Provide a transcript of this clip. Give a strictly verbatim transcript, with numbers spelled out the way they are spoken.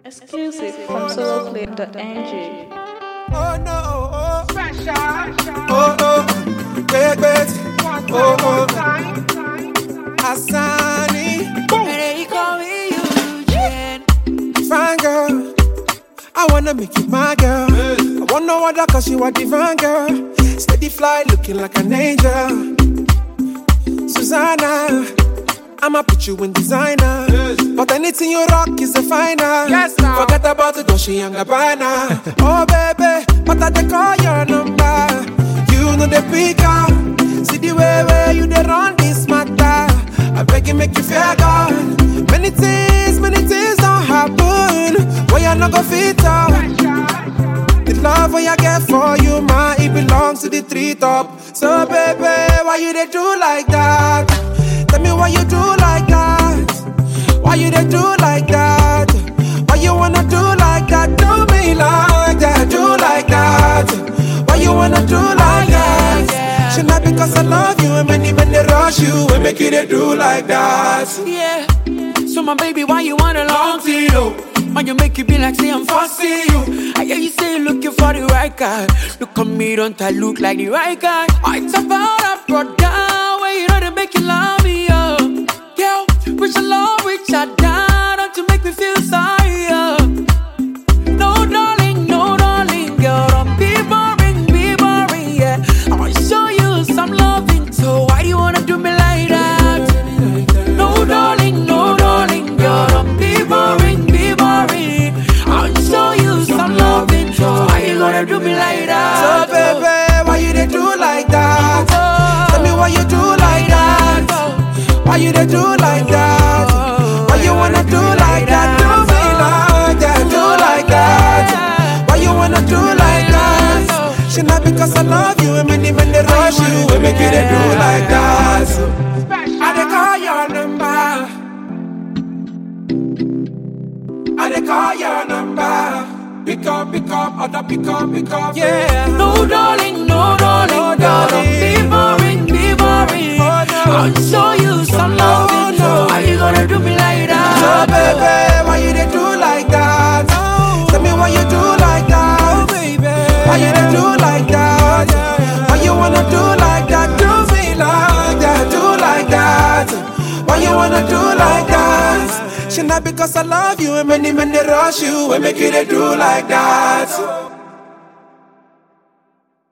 Exclusive from solo clip dot n g. Oh no, oh, oh, oh, wait, wait, oh, oh, Asani, They call me Eugene. fine girl, I wanna make you my girl. I want no other cause you are divine girl. Steady fly looking like an angel. Susanna, I'ma put you in designer. But anything you rock is a final. Yes, now. Forget about the Dolce and Gabbana. Oh baby, but I dey call your number. You know the pick up. See the way where you dey run this matter. I beg you make you feel God. Many things, many things don't happen when you not go fit up. The love what I get for you, man, it belongs to the three top. So baby, why you dey do like that? Tell me why you do like that. Why you dey do like that? Why you wanna do like that? Do me like that, do like that. Why you wanna do like that? Should not because I love you and many men they rush you and make you they do like that. Yeah. So my baby, why you want a long Tino, Why you make it be like say I'm fussy you. I hear you say you're looking for the right guy. Look at me, don't I look like the right guy? Oh, it's about a brother where you know they make you love me, oh. Girl, wish I love, wish I die. Don't you make me feel sorry, oh. No, darling, no, darling, girl, don't be boring, be boring, yeah. I wanna show you some loving, so why you wanna do me like that? No, darling, no, darling, girl, don't be boring, be boring. I wanna show you some loving, so why you gonna do me like that? So baby, why you they do like that? Tell me why you do like that. Why you they do like that? Why you wanna do like that? Do me like that, do like that. Why you wanna do like that? Should not because I love you and many men they rush you and make you they do like that. I they call your number. I they call your number. Pick up, pick up, other pick up, pick up, yeah. No, darling, no, darling, girl, don't be boring, be boring. I'll show you some loving, so why you gonna do me like So that? baby, why you they do like that? Tell me why you do like that, baby. Why you they do like that? Why you wanna do like that? Do me like that, do like that. Why you wanna do like that? Should not because I love you and many men they rush you and make you they do like that.